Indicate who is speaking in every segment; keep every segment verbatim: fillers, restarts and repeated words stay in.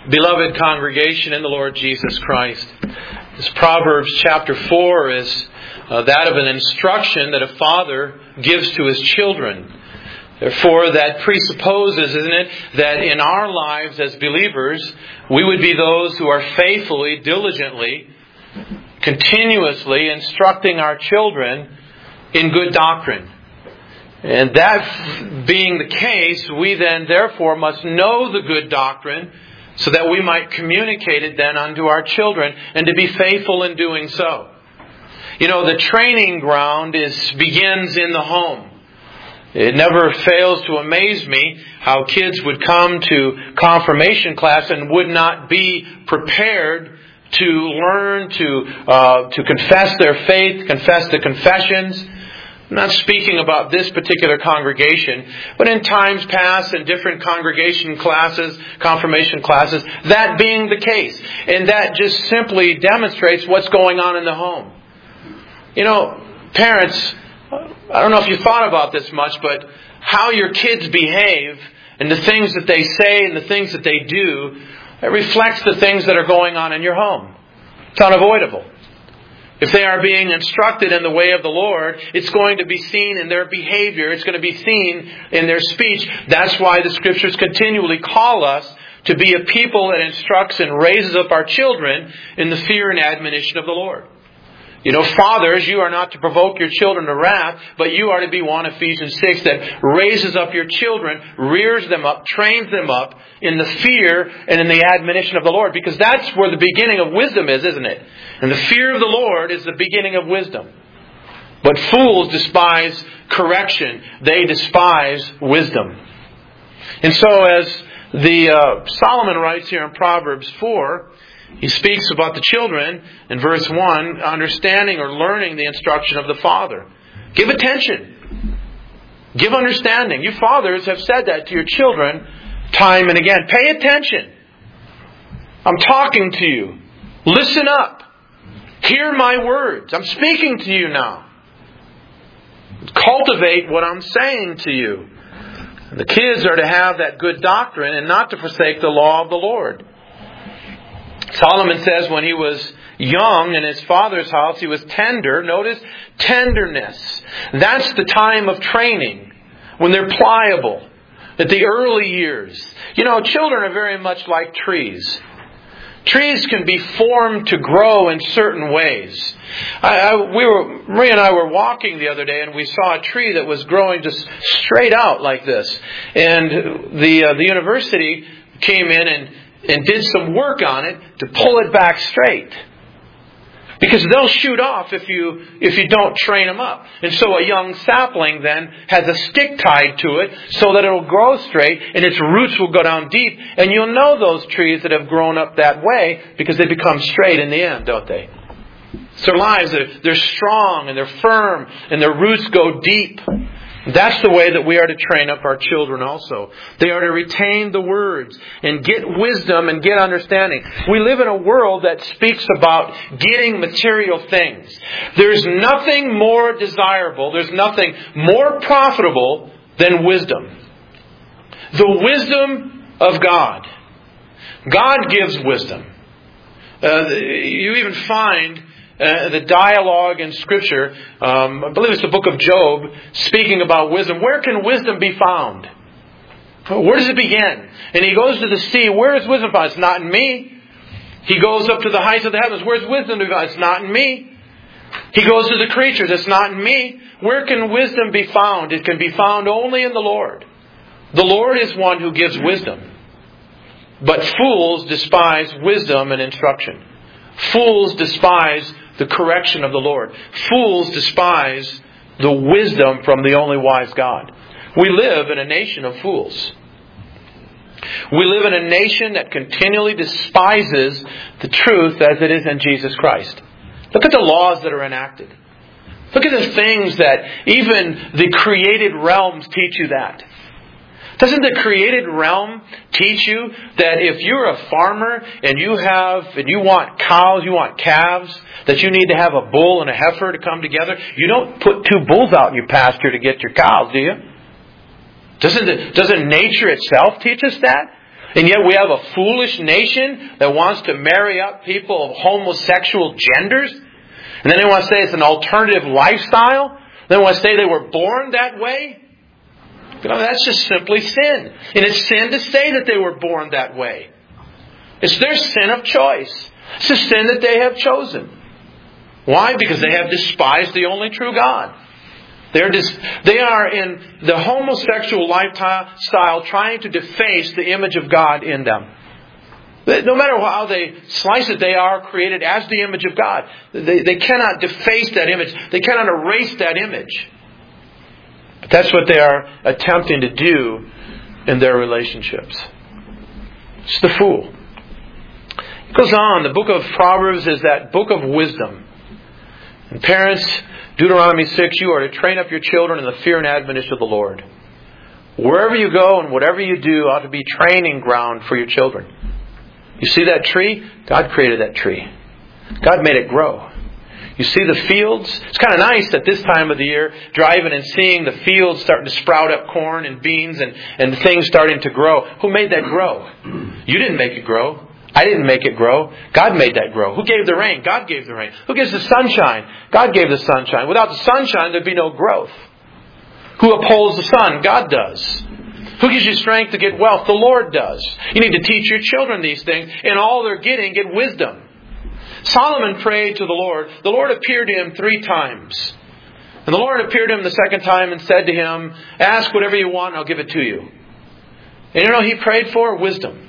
Speaker 1: Beloved congregation in the Lord Jesus Christ, this Proverbs chapter four is uh, that of an instruction that a father gives to his children. Therefore, that presupposes, isn't it, that in our lives as believers, we would be those who are faithfully, diligently, continuously instructing our children in good doctrine. And that being the case, we then therefore must know the good doctrine so that we might communicate it then unto our children and to be faithful in doing so. You know, the training ground is begins in the home. It never fails to amaze me how kids would come to confirmation class and would not be prepared to learn to uh, to confess their faith, confess the confessions. I'm not speaking about this particular congregation, but in times past in different congregation classes, confirmation classes, that being the case. And that just simply demonstrates what's going on in the home. You know, parents, I don't know if you thought about this much, but how your kids behave and the things that they say and the things that they do, it reflects the things that are going on in your home. It's unavoidable. If they are being instructed in the way of the Lord, it's going to be seen in their behavior. It's going to be seen in their speech. That's why the Scriptures continually call us to be a people that instructs and raises up our children in the fear and admonition of the Lord. You know, fathers, you are not to provoke your children to wrath, but you are to be one, Ephesians six, that raises up your children, rears them up, trains them up in the fear and in the admonition of the Lord. Because that's where the beginning of wisdom is, isn't it? And the fear of the Lord is the beginning of wisdom. But fools despise correction. They despise wisdom. And so as the uh, Solomon writes here in Proverbs four, he speaks about the children in verse one, understanding or learning the instruction of the father. Give attention. Give understanding. You fathers have said that to your children time and again. Pay attention. I'm talking to you. Listen up. Hear my words. I'm speaking to you now. Cultivate what I'm saying to you. The kids are to have that good doctrine and not to forsake the law of the Lord. Solomon says when he was young in his father's house, he was tender. Notice, tenderness. That's the time of training, when they're pliable. At the early years. You know, children are very much like trees. Trees can be formed to grow in certain ways. I, I, we were, Maria and I were walking the other day, and we saw a tree that was growing just straight out like this. And the uh, the university came in and and did some work on it to pull it back straight. Because they'll shoot off if you if you don't train them up. And so a young sapling then has a stick tied to it so that it'll grow straight and its roots will go down deep. And you'll know those trees that have grown up that way because they become straight in the end, don't they? It's their lives, they're, they're strong and they're firm and their roots go deep. That's the way that we are to train up our children also. They are to retain the words and get wisdom and get understanding. We live in a world that speaks about getting material things. There's nothing more desirable, there's nothing more profitable than wisdom. The wisdom of God. God gives wisdom. Uh, you even find Uh, the dialogue in Scripture, um, I believe it's the book of Job, speaking about wisdom. Where can wisdom be found? Where does it begin? And he goes to the sea. Where is wisdom found? It's not in me. He goes up to the heights of the heavens. Where's wisdom to be found? It's not in me. He goes to the creatures. It's not in me. Where can wisdom be found? It can be found only in the Lord. The Lord is one who gives wisdom. But fools despise wisdom and instruction. Fools despise the correction of the Lord. Fools despise the wisdom from the only wise God. We live in a nation of fools. We live in a nation that continually despises the truth as it is in Jesus Christ. Look at the laws that are enacted. Look at the things that even the created realms teach you that. Doesn't the created realm teach you that if you're a farmer and you have and you want cows, you want calves, that you need to have a bull and a heifer to come together? You don't put two bulls out in your pasture to get your cows, do you? Doesn't the, doesn't nature itself teach us that? And yet we have a foolish nation that wants to marry up people of homosexual genders. And then they want to say it's an alternative lifestyle. They want to say they were born that way. You know, that's just simply sin. And it's sin to say that they were born that way. It's their sin of choice. It's a sin that they have chosen. Why? Because they have despised the only true God. They're dis- they are in the homosexual lifestyle trying to deface the image of God in them. No matter how they slice it, they are created as the image of God. They, they cannot deface that image. They cannot erase that image. But that's what they are attempting to do in their relationships. It's the fool. It goes on. The book of Proverbs is that book of wisdom. And parents, Deuteronomy six, you are to train up your children in the fear and admonition of the Lord. Wherever you go and whatever you do ought to be training ground for your children. You see that tree? God created that tree. God made it grow. You see the fields? It's kind of nice at this time of the year, driving and seeing the fields starting to sprout up corn and beans and, and things starting to grow. Who made that grow? You didn't make it grow. I didn't make it grow. God made that grow. Who gave the rain? God gave the rain. Who gives the sunshine? God gave the sunshine. Without the sunshine, there'd be no growth. Who upholds the sun? God does. Who gives you strength to get wealth? The Lord does. You need to teach your children these things. And all they're getting, get wisdom. Solomon prayed to the Lord. The Lord appeared to him three times. And the Lord appeared to him the second time and said to him, ask whatever you want and I'll give it to you. And you know he prayed for? Wisdom.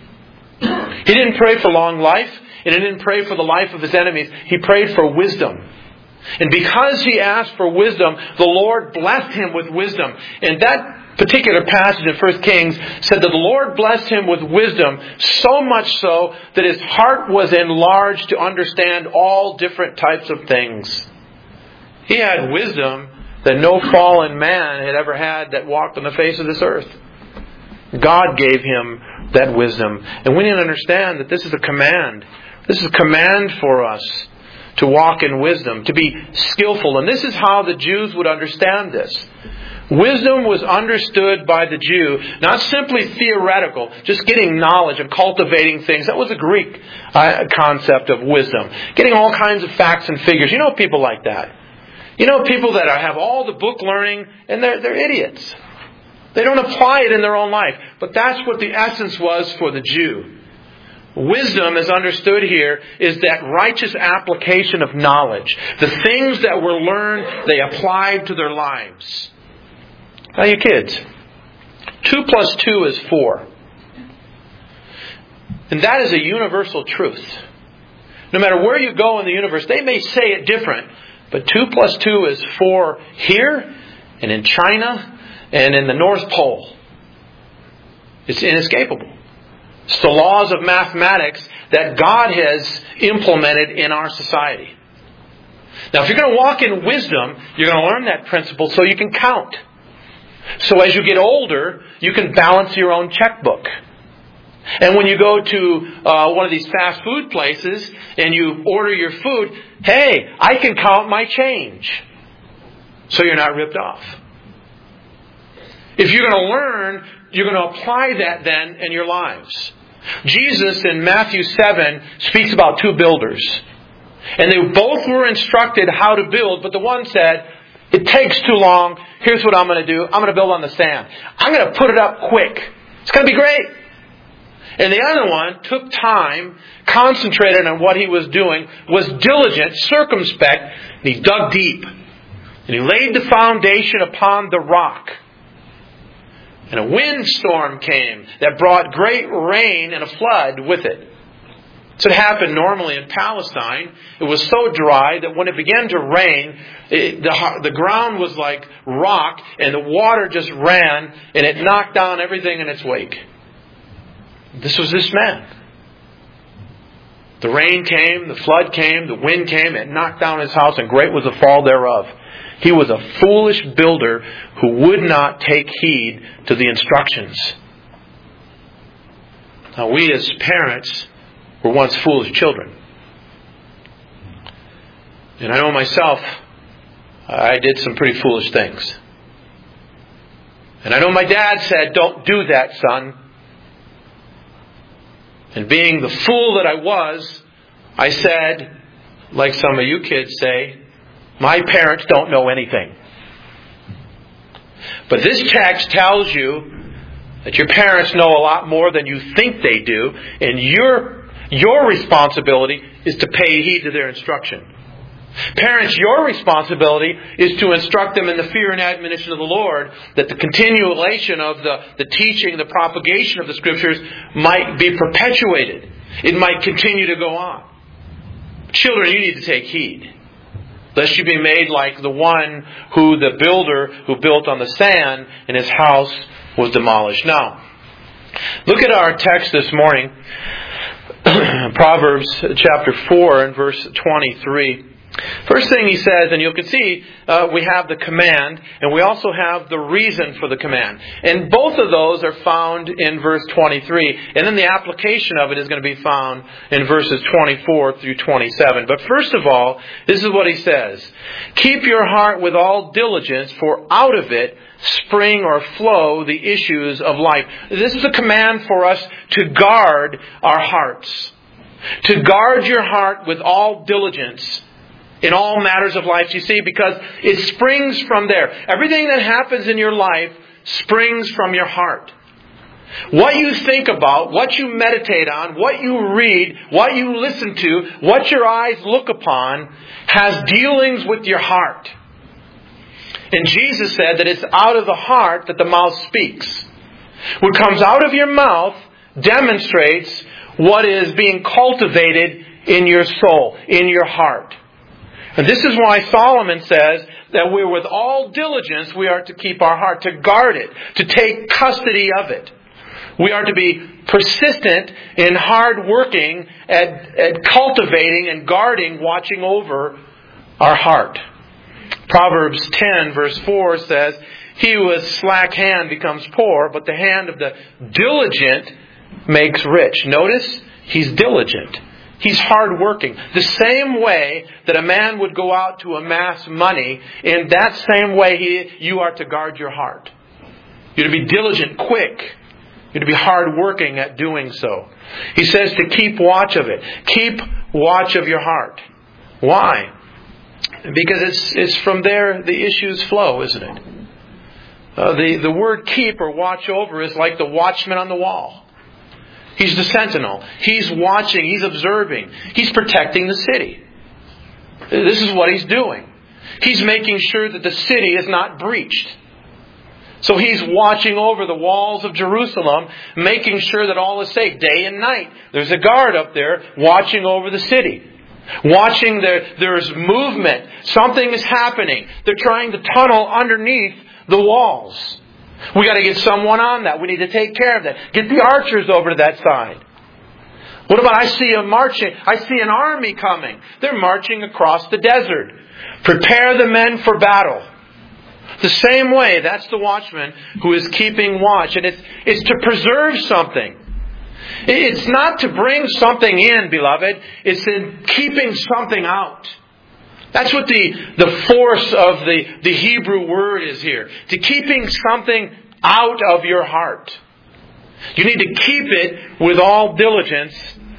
Speaker 1: He didn't pray for long life. And he didn't pray for the life of his enemies. He prayed for wisdom. And because he asked for wisdom, the Lord blessed him with wisdom. And that particular passage in First Kings said that the Lord blessed him with wisdom, so much so that his heart was enlarged to understand all different types of things. He had wisdom that no fallen man had ever had that walked on the face of this earth. God gave him that wisdom. And we need to understand that this is a command. This is a command for us to walk in wisdom, to be skillful. And this is how the Jews would understand this. Wisdom was understood by the Jew, not simply theoretical, just getting knowledge and cultivating things. That was a Greek uh, concept of wisdom. Getting all kinds of facts and figures. You know people like that. You know people that are, have all the book learning and they're, they're idiots. They don't apply it in their own life. But that's what the essence was for the Jew. Wisdom, as understood here, is that righteous application of knowledge. The things that were learned, they applied to their lives. Now you kids, two plus two is four. And that is a universal truth. No matter where you go in the universe, they may say it different, but two plus two is four here, and in China, and in the North Pole. It's inescapable. It's the laws of mathematics that God has implemented in our society. Now, if you're going to walk in wisdom, you're going to learn that principle so you can count. So as you get older, you can balance your own checkbook. And when you go to uh, one of these fast food places and you order your food, hey, I can count my change. So you're not ripped off. If you're going to learn, you're going to apply that then in your lives. Jesus in Matthew seven speaks about two builders. And they both were instructed how to build, but the one said, it takes too long. Here's what I'm going to do. I'm going to build on the sand. I'm going to put it up quick. It's going to be great. And the other one took time, concentrated on what he was doing, was diligent, circumspect, and he dug deep. And he laid the foundation upon the rock. And a windstorm came that brought great rain and a flood with it. So it happened normally in Palestine. It was so dry that when it began to rain, it, the, the ground was like rock and the water just ran and it knocked down everything in its wake. This was this man. The rain came, the flood came, the wind came, it knocked down his house and great was the fall thereof. He was a foolish builder who would not take heed to the instructions. Now we as parents were once foolish children. And I know myself, I did some pretty foolish things. And I know my dad said, don't do that, son. And being the fool that I was, I said, like some of you kids say, my parents don't know anything. But this text tells you that your parents know a lot more than you think they do, and your, your responsibility is to pay heed to their instruction. Parents, your responsibility is to instruct them in the fear and admonition of the Lord, that the continuation of the, the teaching, the propagation of the Scriptures might be perpetuated. It might continue to go on. Children, you need to take heed, lest you be made like the one who the builder who built on the sand and his house was demolished. Now, look at our text this morning, Proverbs chapter four and verse twenty-three. First thing he says, and you can see uh, we have the command, and we also have the reason for the command. And both of those are found in verse twenty-three. And then the application of it is going to be found in verses twenty-four through twenty-seven. But first of all, this is what he says. Keep your heart with all diligence, for out of it spring or flow the issues of life. This is a command for us to guard our hearts. To guard your heart with all diligence in all matters of life, you see, because it springs from there. Everything that happens in your life springs from your heart. What you think about, what you meditate on, what you read, what you listen to, what your eyes look upon, has dealings with your heart. And Jesus said that it's out of the heart that the mouth speaks. What comes out of your mouth demonstrates what is being cultivated in your soul, in your heart. And this is why Solomon says that we're with all diligence, we are to keep our heart, to guard it, to take custody of it. We are to be persistent in hard working at, at cultivating and guarding, watching over our heart. Proverbs ten verse four says, he who is slack hand becomes poor, but the hand of the diligent makes rich. Notice, he's diligent. He's hardworking. The same way that a man would go out to amass money, in that same way he, you are to guard your heart. You're to be diligent, quick. You're to be hardworking at doing so. He says to keep watch of it. Keep watch of your heart. Why? Because it's it's from there the issues flow, isn't it? Uh, the, the word keep or watch over is like the watchman on the wall. He's the sentinel. He's watching. He's observing. He's protecting the city. This is what he's doing. He's making sure that the city is not breached. So he's watching over the walls of Jerusalem, making sure that all is safe day and night. There's a guard up there watching over the city. Watching there, there's movement. Something is happening. They're trying to tunnel underneath the walls. We got to get someone on that. We need to take care of that. Get the archers over to that side. What about I see a marching, I see an army coming. They're marching across the desert. Prepare the men for battle. The same way, that's the watchman who is keeping watch. And it's, it's to preserve something. It's not to bring something in, beloved. It's in keeping something out. That's what the, the force of the, the Hebrew word is here. To keeping something out of your heart. You need to keep it with all diligence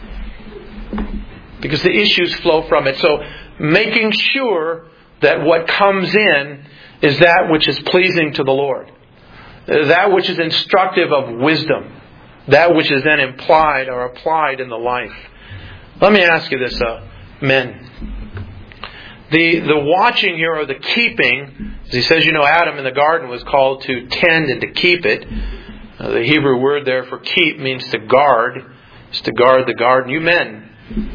Speaker 1: because the issues flow from it. So making sure that what comes in is that which is pleasing to the Lord. That which is instructive of wisdom. That which is then implied or applied in the life. Let me ask you this, uh, men. The the watching here, or the keeping, as he says, you know, Adam in the garden was called to tend and to keep it. Uh, the Hebrew word there for keep means to guard. It's to guard the garden. You men,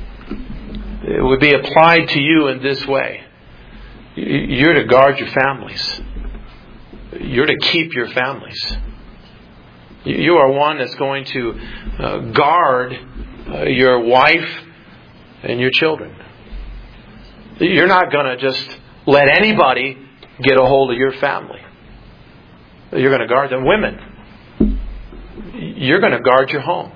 Speaker 1: it would be applied to you in this way. You're to guard your families. You're to keep your families. You are one that's going to uh, guard uh, your wife and your children. You're not going to just let anybody get a hold of your family. You're going to guard them. Women, you're going to guard your home.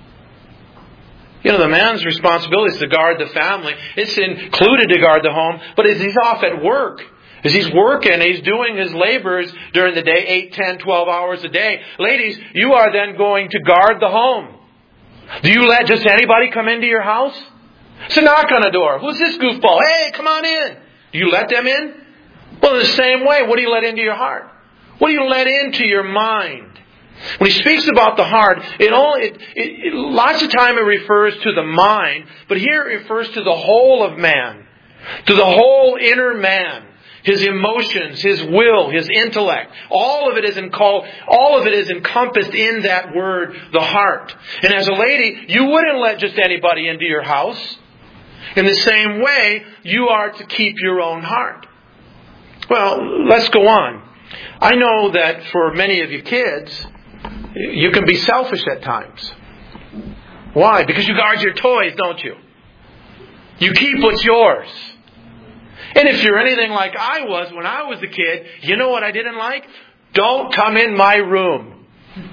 Speaker 1: You know, the man's responsibility is to guard the family. It's included to guard the home. But as he's off at work, as he's working, he's doing his labors during the day, eight, ten, twelve hours a day. Ladies, you are then going to guard the home. Do you let just anybody come into your house? It's a knock on the door. Who's this goofball? Hey, come on in. Do you let them in? Well, in the same way, what do you let into your heart? What do you let into your mind? When he speaks about the heart, it only it, it, it, lots of time it refers to the mind, but here it refers to the whole of man, to the whole inner man, his emotions, his will, his intellect. All of it is in call, all of it is encompassed in that word, the heart. And as a lady, you wouldn't let just anybody into your house. In the same way, you are to keep your own heart. Well, let's go on. I know that for many of you kids, you can be selfish at times. Why? Because you guard your toys, don't you? You keep what's yours. And if you're anything like I was when I was a kid, you know what I didn't like? Don't come in my room.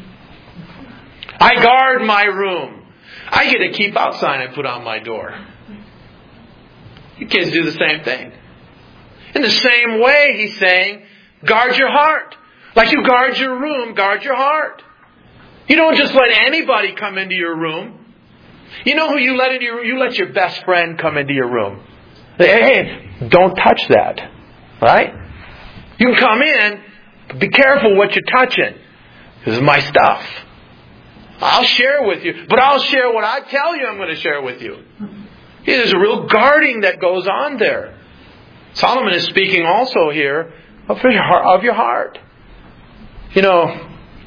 Speaker 1: I guard my room. I get a keep out sign I put on my door. You kids do the same thing. In the same way, he's saying, guard your heart. Like you guard your room, guard your heart. You don't just let anybody come into your room. You know who you let into your room? You let your best friend come into your room. Hey, don't touch that. Right? You can come in, but be careful what you're touching. This is my stuff. I'll share with you, but I'll share what I tell you I'm going to share with you. There's a real guarding that goes on there. Solomon is speaking also here of your heart. Of your heart. You know,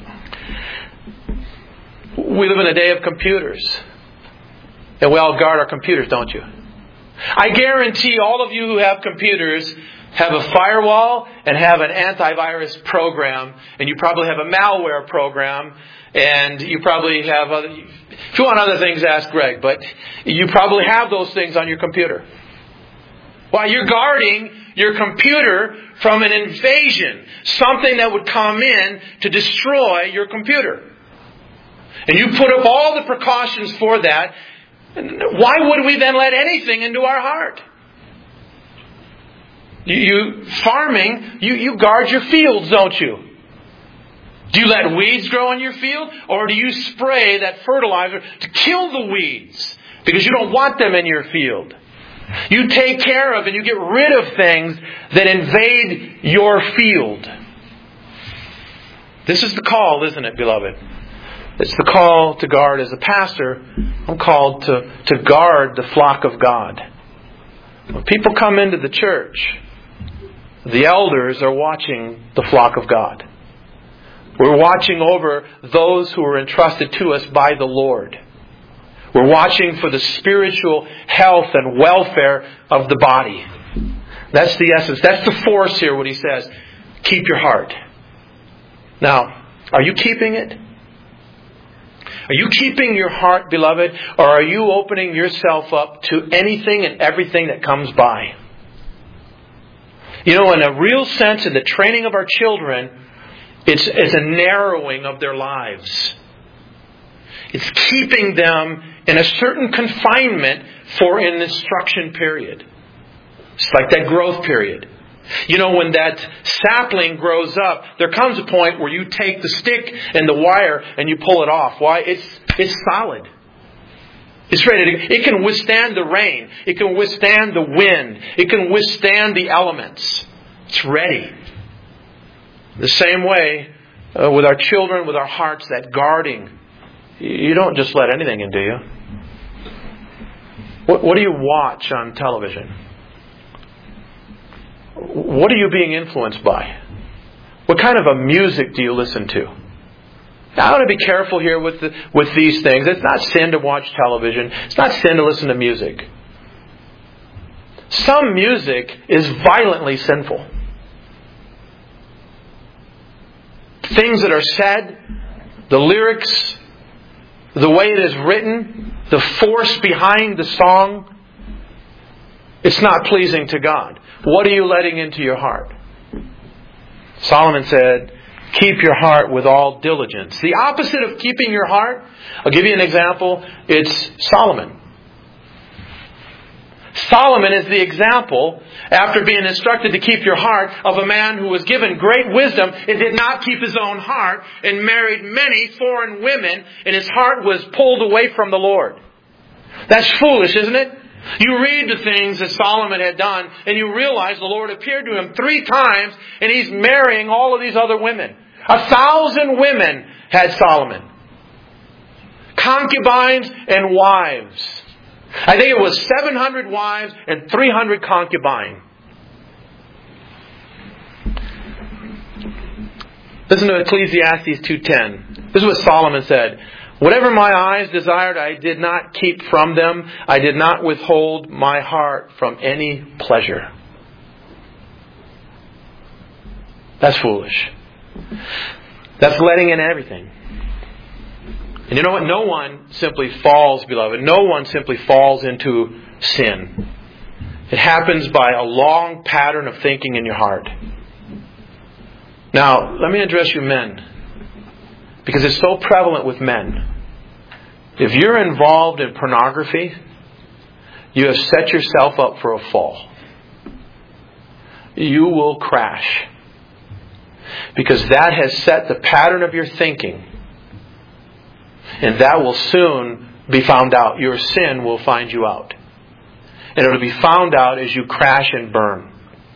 Speaker 1: we live in a day of computers. And we all guard our computers, don't you? I guarantee all of you who have computers have a firewall and have an antivirus program. And you probably have a malware program. And you probably have other... If you want other things, ask Greg. But you probably have those things on your computer. While you're guarding your computer from an invasion. Something that would come in to destroy your computer. And you put up all the precautions for that. Why would we then let anything into our heart? You, you farming, you, you guard your fields, don't you? Do you let weeds grow in your field? Or do you spray that fertilizer to kill the weeds? Because you don't want them in your field. You take care of and you get rid of things that invade your field. This is the call, isn't it, beloved? It's the call to guard. As a pastor, I'm called to, to guard the flock of God. When people come into the church, the elders are watching the flock of God. We're watching over those who are entrusted to us by the Lord. We're watching for the spiritual health and welfare of the body. That's the essence. That's the force here, what he says. Keep your heart. Now, are you keeping it? Are you keeping your heart, beloved? Or are you opening yourself up to anything and everything that comes by? You know, in a real sense, in the training of our children, it's, it's a narrowing of their lives. It's keeping them in a certain confinement for an instruction period. It's like that growth period. You know, when that sapling grows up, there comes a point where you take the stick and the wire and you pull it off. Why? It's it's solid. It's ready to, it can withstand the rain. It can withstand the wind. It can withstand the elements. It's ready. The same way uh, with our children, with our hearts, that guarding. You don't just let anything in, do you? What, what do you watch on television? What are you being influenced by? What kind of a music do you listen to? Now, I want to be careful here with the, with these things. It's not sin to watch television. It's not sin to listen to music. Some music is violently sinful. Things that are said, the lyrics, the way it is written, the force behind the song, it's not pleasing to God. What are you letting into your heart? Solomon said, keep your heart with all diligence. The opposite of keeping your heart, I'll give you an example. It's Solomon. Solomon is the example, after being instructed to keep your heart, of a man who was given great wisdom and did not keep his own heart and married many foreign women, and his heart was pulled away from the Lord. That's foolish, isn't it? You read the things that Solomon had done and you realize the Lord appeared to him three times and he's marrying all of these other women. A thousand women had Solomon. Concubines and wives. I think it was seven hundred wives and three hundred concubines. Listen to Ecclesiastes two ten. This is what Solomon said. Whatever my eyes desired, I did not keep from them. I did not withhold my heart from any pleasure. That's foolish. That's letting in everything. And you know what? No one simply falls, beloved. No one simply falls into sin. It happens by a long pattern of thinking in your heart. Now, let me address you men. Because it's so prevalent with men. If you're involved in pornography, you have set yourself up for a fall. You will crash. Because that has set the pattern of your thinking. And that will soon be found out. Your sin will find you out. And it will be found out as you crash and burn.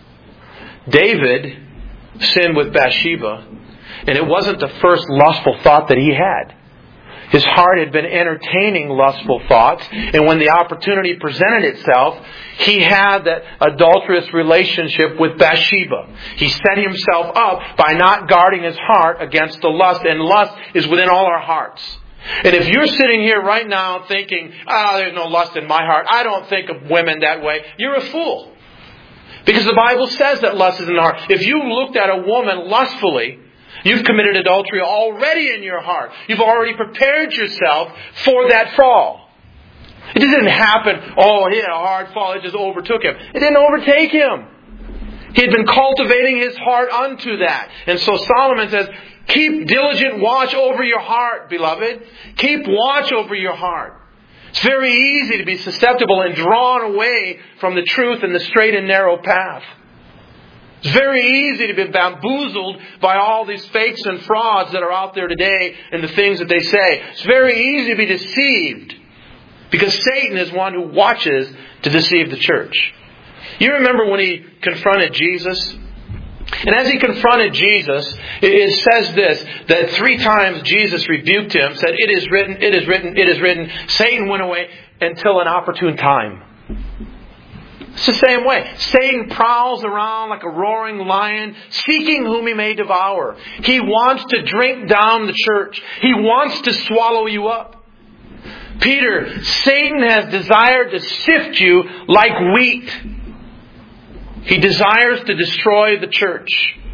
Speaker 1: David sinned with Bathsheba. And it wasn't the first lustful thought that he had. His heart had been entertaining lustful thoughts. And when the opportunity presented itself, he had that adulterous relationship with Bathsheba. He set himself up by not guarding his heart against the lust. And lust is within all our hearts. And if you're sitting here right now thinking, ah, oh, there's no lust in my heart. I don't think of women that way. You're a fool. Because the Bible says that lust is in the heart. If you looked at a woman lustfully, you've committed adultery already in your heart. You've already prepared yourself for that fall. It didn't happen, oh, he had a hard fall, it just overtook him. It didn't overtake him. He had been cultivating his heart unto that. And so Solomon says, keep diligent watch over your heart, beloved. Keep watch over your heart. It's very easy to be susceptible and drawn away from the truth and the straight and narrow path. It's very easy to be bamboozled by all these fakes and frauds that are out there today and the things that they say. It's very easy to be deceived because Satan is one who watches to deceive the church. You remember when he confronted Jesus? And as he confronted Jesus, it says this, that three times Jesus rebuked him, said, it is written, it is written, it is written. Satan went away until an opportune time. It's the same way. Satan prowls around like a roaring lion, seeking whom he may devour. He wants to drink down the church. He wants to swallow you up. Peter, Satan has desired to sift you like wheat. He desires to destroy the church.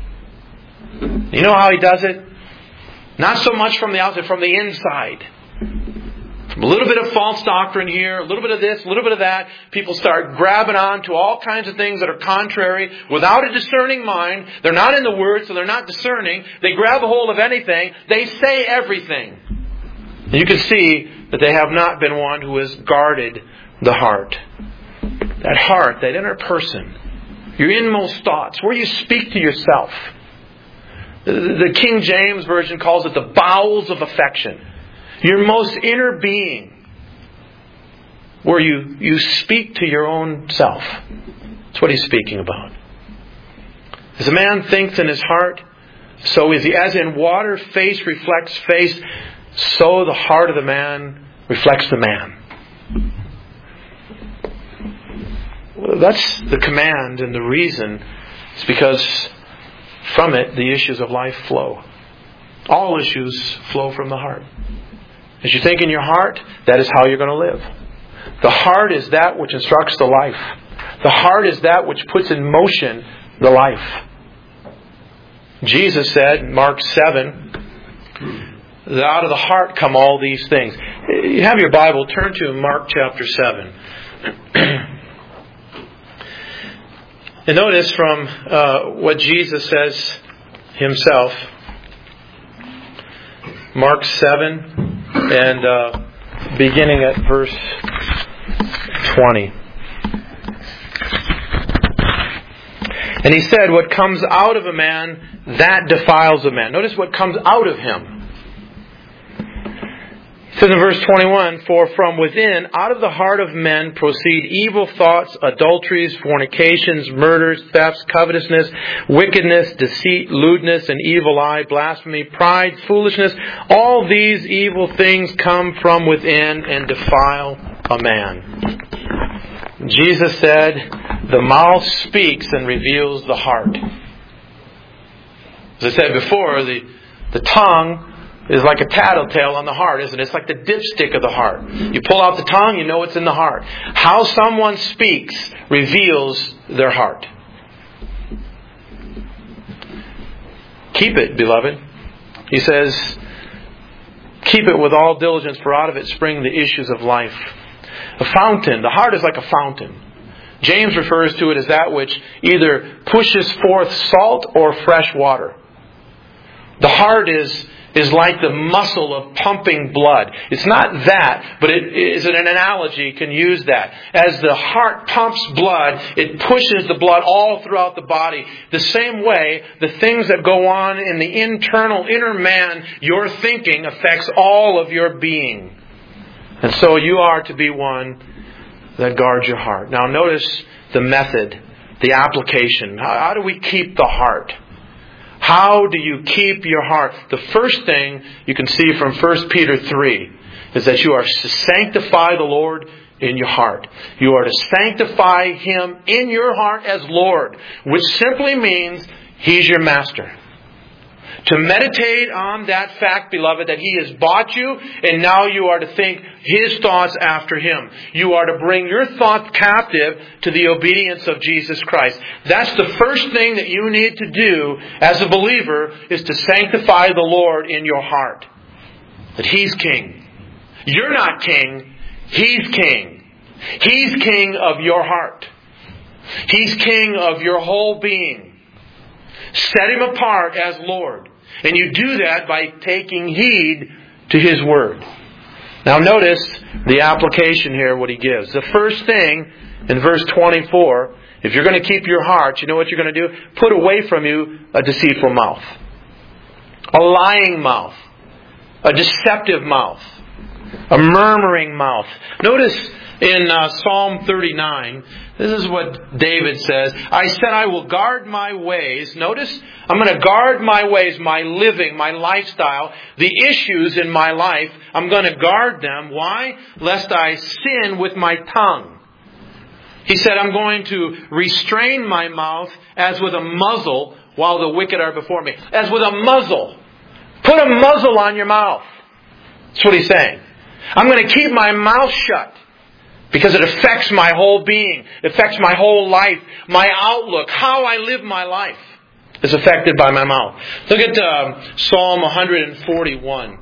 Speaker 1: You know how he does it? Not so much from the outside, from the inside. From a little bit of false doctrine here, a little bit of this, a little bit of that. People start grabbing on to all kinds of things that are contrary without a discerning mind. They're not in the Word, so they're not discerning. They grab a hold of anything. They say everything. And you can see that they have not been one who has guarded the heart. That heart, that inner person. Your inmost thoughts, where you speak to yourself. The King James Version calls it the bowels of affection. Your most inner being, where you, you speak to your own self. That's what he's speaking about. As a man thinks in his heart, so is he. As in water, face reflects face, so the heart of the man reflects the man. That's the command, and the reason is because from it the issues of life flow. All issues flow from the heart. As you think in your heart, that is how you're going to live. The heart is that which instructs the life. The heart is that which puts in motion the life. Jesus said in Mark seven, that out of the heart come all these things. You have your Bible, turn to Mark chapter seven. And notice from uh, what Jesus says himself, Mark seven, and uh, beginning at verse twenty. And he said, what comes out of a man, that defiles a man. Notice what comes out of him. It says in verse twenty-one, for from within, out of the heart of men, proceed evil thoughts, adulteries, fornications, murders, thefts, covetousness, wickedness, deceit, lewdness, and evil eye, blasphemy, pride, foolishness. All these evil things come from within and defile a man. Jesus said, the mouth speaks and reveals the heart. As I said before, the, the tongue is like a tattletale on the heart, isn't it? It's like the dipstick of the heart. You pull out the tongue, you know it's in the heart. How someone speaks reveals their heart. Keep it, beloved. He says, keep it with all diligence, for out of it spring the issues of life. A fountain. The heart is like a fountain. James refers to it as that which either pushes forth salt or fresh water. The heart is is like the muscle of pumping blood. It's not that, but it is an analogy. You can use that. As the heart pumps blood, it pushes the blood all throughout the body. The same way, the things that go on in the internal, inner man, your thinking affects all of your being. And so you are to be one that guards your heart. Now notice the method, the application. How, how do we keep the heart? How do you keep your heart? The first thing you can see from First Peter three is that you are to sanctify the Lord in your heart. You are to sanctify Him in your heart as Lord, which simply means He's your master. To meditate on that fact, beloved, that He has bought you and now you are to think His thoughts after Him. You are to bring your thoughts captive to the obedience of Jesus Christ. That's the first thing that you need to do as a believer, is to sanctify the Lord in your heart. That He's King. You're not King. He's King. He's King of your heart. He's King of your whole being. Set Him apart as Lord. And you do that by taking heed to His Word. Now notice the application here, what He gives. The first thing in verse twenty-four, if you're going to keep your heart, you know what you're going to do? Put away from you a deceitful mouth. A lying mouth. A deceptive mouth. A murmuring mouth. Notice in uh, Psalm thirty-nine, this is what David says. I said I will guard my ways. Notice, I'm going to guard my ways, my living, my lifestyle, the issues in my life. I'm going to guard them. Why? Lest I sin with my tongue. He said, I'm going to restrain my mouth as with a muzzle while the wicked are before me. As with a muzzle. Put a muzzle on your mouth. That's what he's saying. I'm going to keep my mouth shut. Because it affects my whole being. It affects my whole life. My outlook. How I live my life is affected by my mouth. Look at uh, Psalm one forty-one.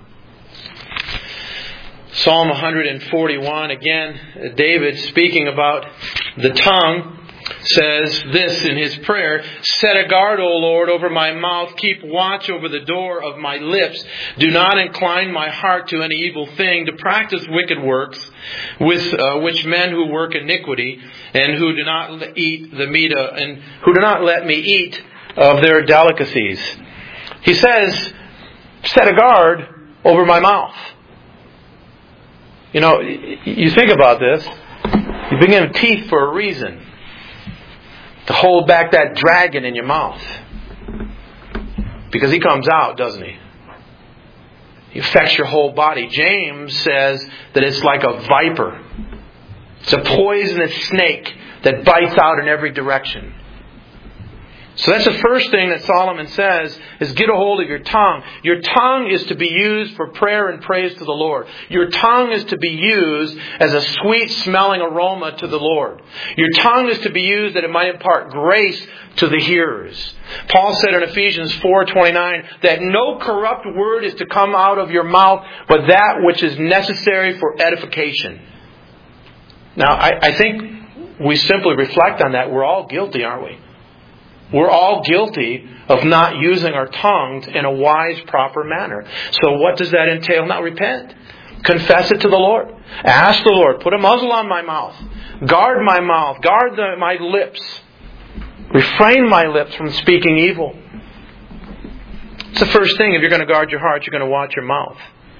Speaker 1: Psalm one forty-one. Again, David speaking about the tongue says this in his prayer. Set a guard, O Lord, over my mouth. Keep watch over the door of my lips. Do not incline my heart to any evil thing, to practice wicked works, with uh, which men who work iniquity, and who do not eat the meat of, and who do not let me eat of their delicacies. He says, set a guard over my mouth. You know, you think about this. You've been given teeth for a reason. To hold back that dragon in your mouth. Because he comes out, doesn't he? He affects your whole body. James says that it's like a viper. It's a poisonous snake that bites out in every direction. So that's the first thing that Solomon says, is get a hold of your tongue. Your tongue is to be used for prayer and praise to the Lord. Your tongue is to be used as a sweet smelling aroma to the Lord. Your tongue is to be used that it might impart grace to the hearers. Paul said in Ephesians four twenty-nine that no corrupt word is to come out of your mouth, but that which is necessary for edification. Now, I, I think we simply reflect on that. We're all guilty, aren't we? We're all guilty of not using our tongues in a wise, proper manner. So what does that entail? Now repent. Confess it to the Lord. Ask the Lord, put a muzzle on my mouth. Guard my mouth. Guard the, my lips. Refrain my lips from speaking evil. It's the first thing. If you're going to guard your heart, you're going to watch your mouth.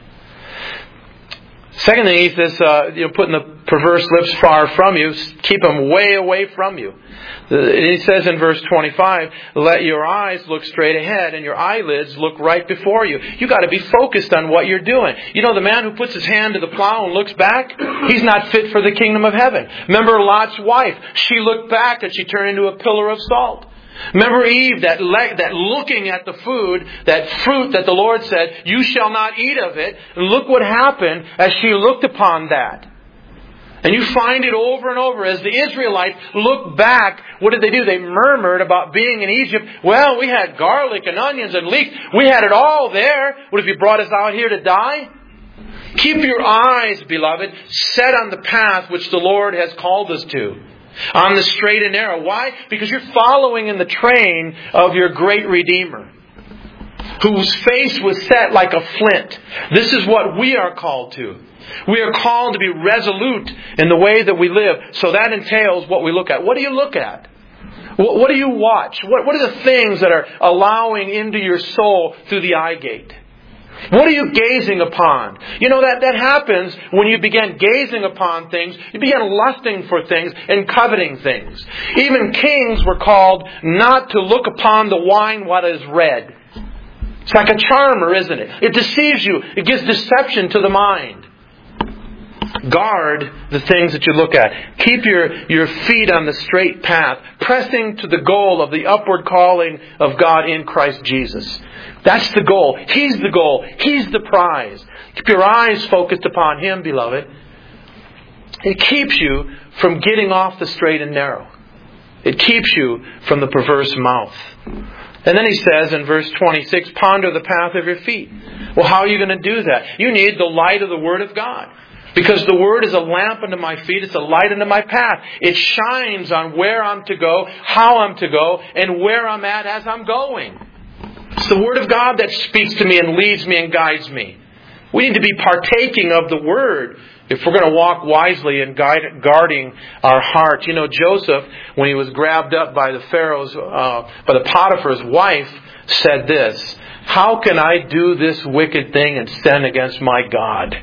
Speaker 1: Second thing, he says, uh, you know, putting the perverse lips far from you, keep them way away from you. He says in verse twenty-five, let your eyes look straight ahead and your eyelids look right before you. You got to be focused on what you're doing. You know, the man who puts his hand to the plow and looks back, he's not fit for the kingdom of heaven. Remember Lot's wife? She looked back and she turned into a pillar of salt. Remember Eve, that le- that looking at the food, that fruit that the Lord said, you shall not eat of it. And look what happened as she looked upon that. And you find it over and over. As the Israelites looked back, what did they do? They murmured about being in Egypt. Well, we had garlic and onions and leeks. We had it all there. What if you brought us out here to die? Keep your eyes, beloved, set on the path which the Lord has called us to. On the straight and narrow. Why? Because you're following in the train of your great Redeemer, whose face was set like a flint. This is what we are called to. We are called to be resolute in the way that we live. So that entails what we look at. What do you look at? What do you watch? What are the things that are allowing into your soul through the eye gate? What are you gazing upon? You know, that, that happens when you begin gazing upon things. You begin lusting for things and coveting things. Even kings were called not to look upon the wine while it is red. It's like a charmer, isn't it? It deceives you. It gives deception to the mind. Guard the things that you look at. Keep your, your feet on the straight path, pressing to the goal of the upward calling of God in Christ Jesus. That's the goal. He's the goal. He's the prize. Keep your eyes focused upon Him, beloved. It keeps you from getting off the straight and narrow. It keeps you from the perverse mouth. And then he says in verse twenty-six, ponder the path of your feet. Well, how are you going to do that? You need the light of the Word of God. Because the Word is a lamp unto my feet, it's a light unto my path. It shines on where I'm to go, how I'm to go, and where I'm at as I'm going. It's the Word of God that speaks to me and leads me and guides me. We need to be partaking of the Word if we're going to walk wisely and guide, guarding our heart. You know, Joseph, when he was grabbed up by the Pharaoh's, uh, by the Potiphar's wife, said this, how can I do this wicked thing and sin against my God?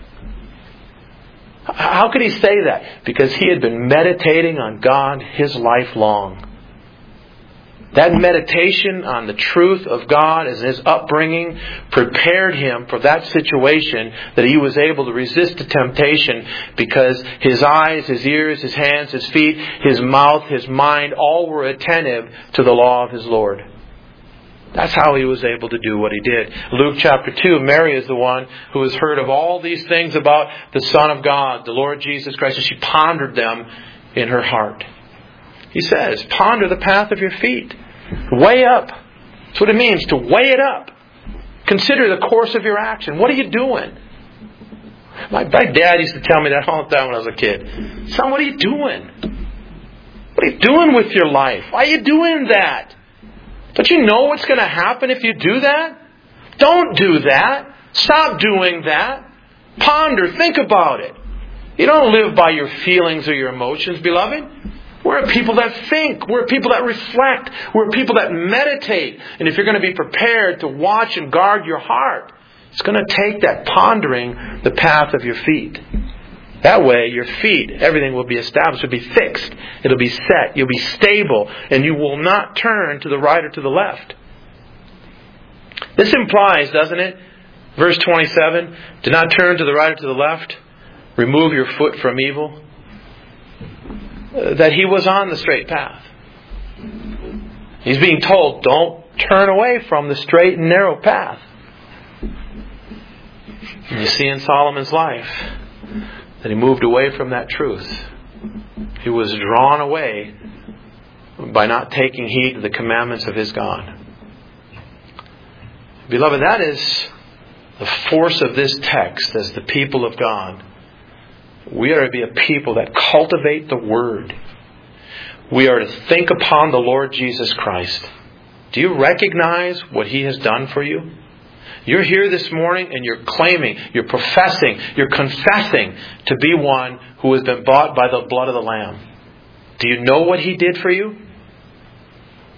Speaker 1: How could he say that? Because he had been meditating on God his life long. That meditation on the truth of God as his upbringing prepared him for that situation, that he was able to resist the temptation because his eyes, his ears, his hands, his feet, his mouth, his mind, all were attentive to the law of his Lord. That's how he was able to do what he did. Luke chapter two, Mary is the one who has heard of all these things about the Son of God, the Lord Jesus Christ, and she pondered them in her heart. He says, ponder the path of your feet. Weigh up. That's what it means, to weigh it up. Consider the course of your action. What are you doing? My, my dad used to tell me that all the time when I was a kid. Son, what are you doing? What are you doing with your life? Why are you doing that? Don't you know what's going to happen if you do that? Don't do that. Stop doing that. Ponder. Think about it. You don't live by your feelings or your emotions, beloved. We're a people that think. We're a people that reflect. We're a people that meditate. And if you're going to be prepared to watch and guard your heart, it's going to take that pondering the path of your feet. That way, your feet, everything will be established, will be fixed, it'll be set, you'll be stable, and you will not turn to the right or to the left. This implies, doesn't it, verse twenty-seven, do not turn to the right or to the left, remove your foot from evil, that he was on the straight path. He's being told, don't turn away from the straight and narrow path. And you see in Solomon's life that he moved away from that truth. He was drawn away by not taking heed to the commandments of his God. Beloved, that is the force of this text as the people of God. We are to be a people that cultivate the Word. We are to think upon the Lord Jesus Christ. Do you recognize what He has done for you? You're here this morning and you're claiming, you're professing, you're confessing to be one who has been bought by the blood of the Lamb. Do you know what He did for you?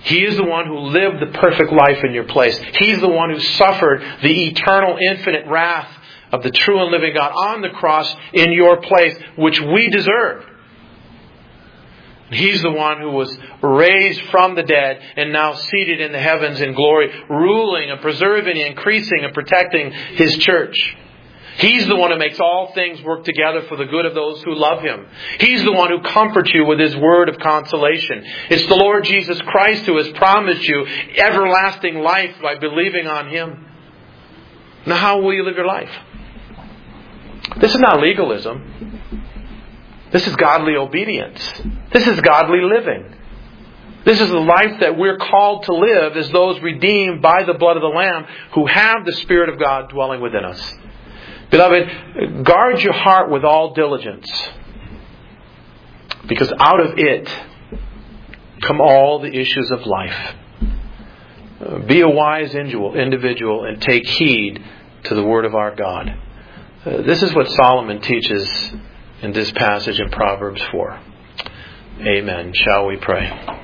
Speaker 1: He is the one who lived the perfect life in your place. He's the one who suffered the eternal, infinite wrath of the true and living God on the cross in your place, which we deserve. He's the one who was raised from the dead and now seated in the heavens in glory, ruling and preserving, increasing and protecting His church. He's the one who makes all things work together for the good of those who love Him. He's the one who comforts you with His word of consolation. It's the Lord Jesus Christ who has promised you everlasting life by believing on Him. Now, how will you live your life? This is not legalism. This is godly obedience. This is godly living. This is the life that we're called to live as those redeemed by the blood of the Lamb who have the Spirit of God dwelling within us. Beloved, guard your heart with all diligence, because out of it come all the issues of life. Be a wise individual and take heed to the Word of our God. This is what Solomon teaches in this passage in Proverbs four. Amen. Shall we pray?